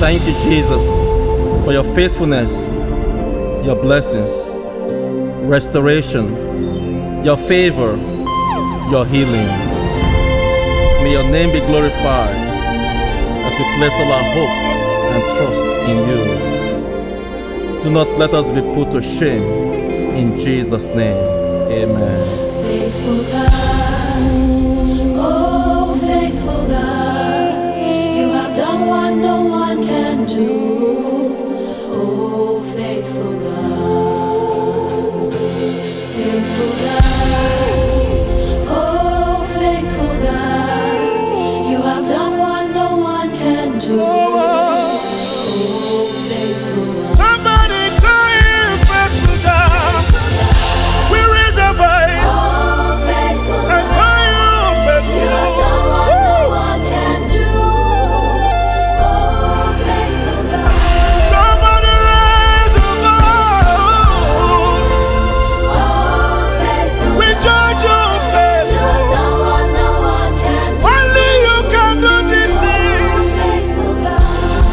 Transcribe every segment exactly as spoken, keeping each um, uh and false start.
Thank you, Jesus, for your faithfulness, your blessings, restoration, your favor, your healing. May your name be glorified as we place all our hope and trust in you. Do not let us be put to shame. In Jesus' name, amen. Faithful God, oh faithful God, you have done what no one can do. Oh faithful God, faithful God, oh faithful God, you have done what no one can do. Oh faithful God. Somebody call him faithful God. We raise our voice Oh faithful and God. call you faithful You have God. done what no one can do. Oh, faithful God. Somebody raise a voice. Oh, faithful We God. judge you You have faithful. done what no one can do. Only you can do these Oh, things. faithful God.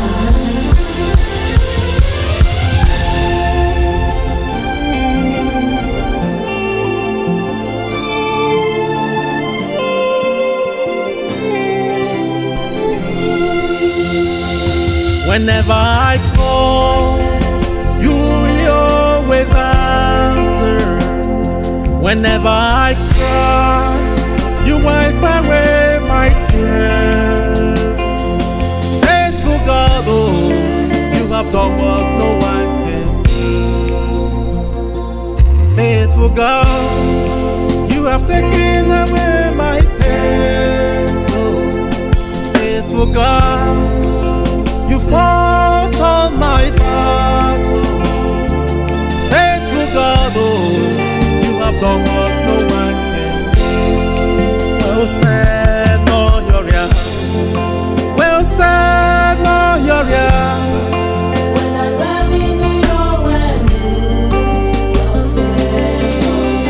Whenever I call, you will always answer. Whenever I cry, you wipe away my tears. Faithful God, oh, you have done what no one can. Faithful God, you have taken away my pain. So, faithful God, you fought all my battles. Faithful God, oh, you have done what no one can. Well said, no, you're here. Well said, no, you're here. When I rarely knew your when you said,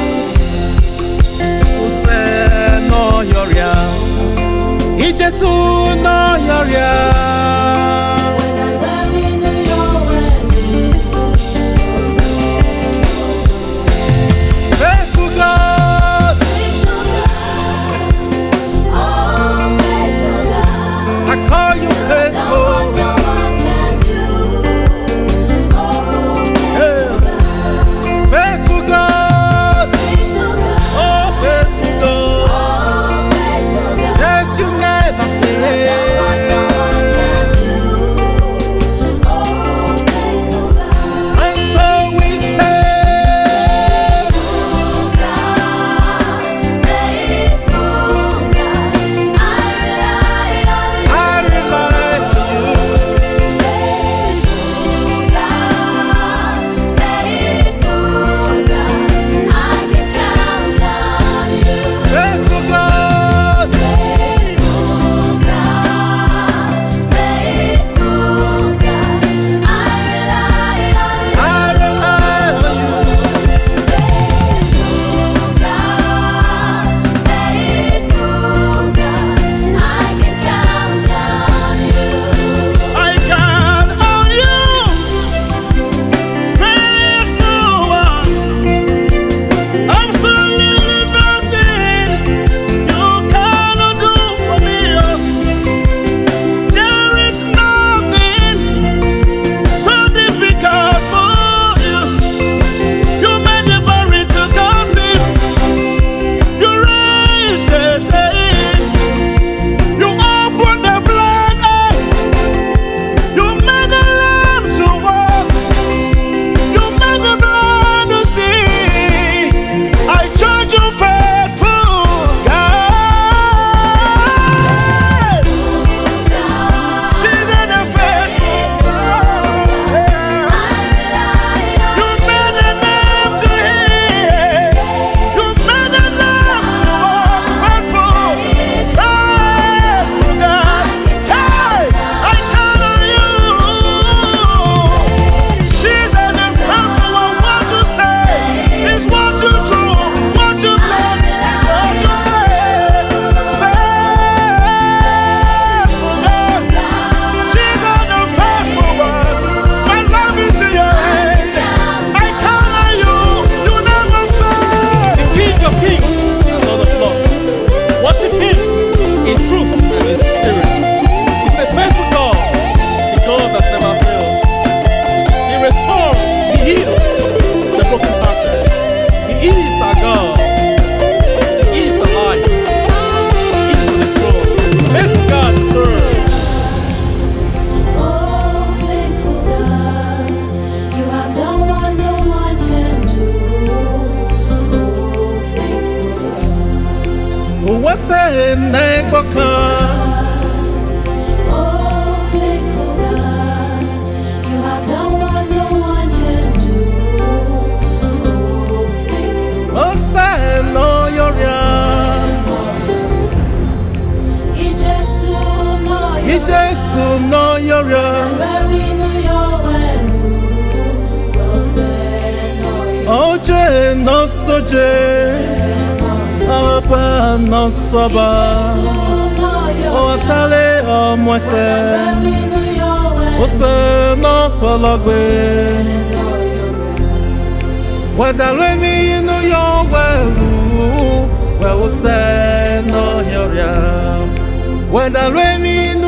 Well said, no, you're here. It's just no, you're here. when I rarely knew your when you said, Faithful God, faithful God, oh faithful God. I call you Done what faithful. no one can do. Oh, faithful God, Faithful God, faithful God, oh faithful God. oh, faithful God. Yes, you never Done what no fail. one Yesu no yoria. Oje no soje. Ọba no soba. Otale omwese. Ose no pologbe. Wadalemi no yo welu. We ose no yoria. Wadalemi